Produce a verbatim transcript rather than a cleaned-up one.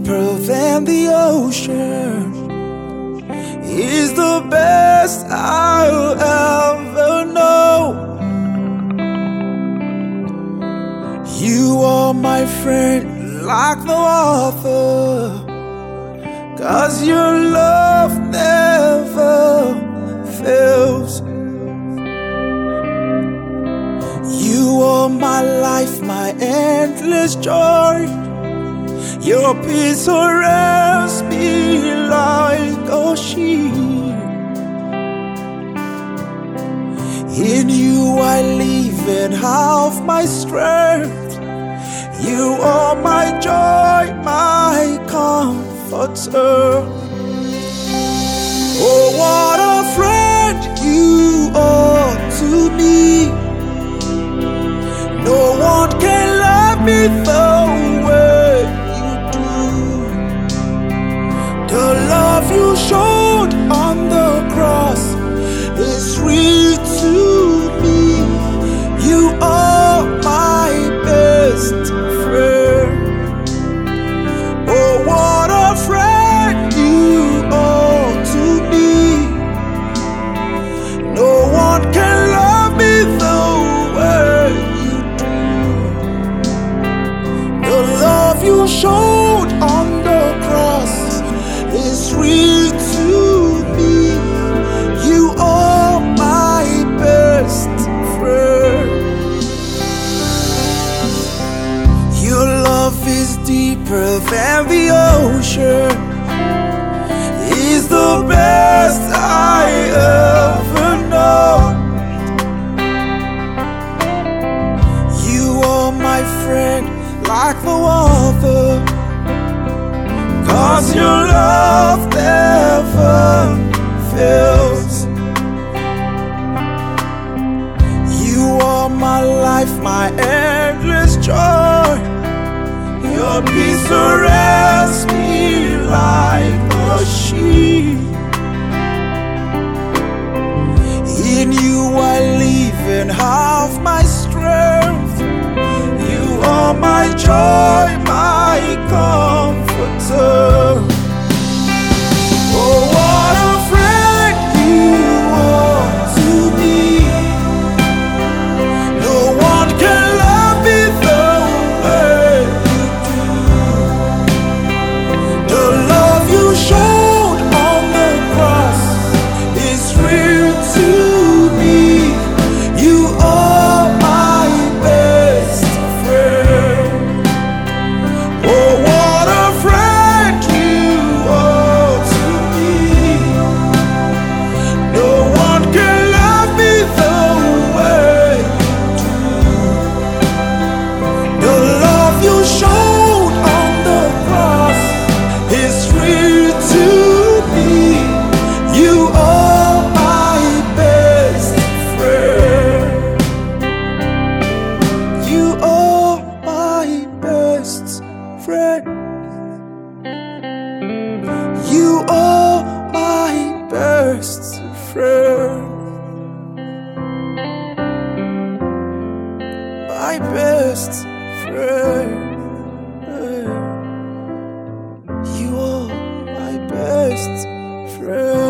deeper than the ocean, is the best I'll ever know. You are my friend like no other, 'cause your love never fails. You are my life, my endless joy. Your peace surrounds me like a shield. In you I live and have my strength. You are my joy, my comforter. Oh, what a friend you are to me. No one can love me the way you do. The love you showed on the cross is sweet to me. You are my best friend. Oh, what a friend you are to me. No one can love me the way you do. The love you showed on the cross is sweet to me. You are my best friend. Your love is deeper than the ocean, is the best I ever know. You are my friend like no other, 'cause your love never fails. You are my life, my endless joy. Your peace surrounds me like a shield. In you I live and have my strength. You are my joy, my comforter. Oh, what a friend you are to me. No one can love me the way you do. The love you showed on the cross is real to me. You are my best friend. Oh, what a friend you are to me. No one can love me the way you do. The love you showed on the cross is real to me. You are my best friend. You are my best friend. You are my best friend. My best friend. You are my best friend.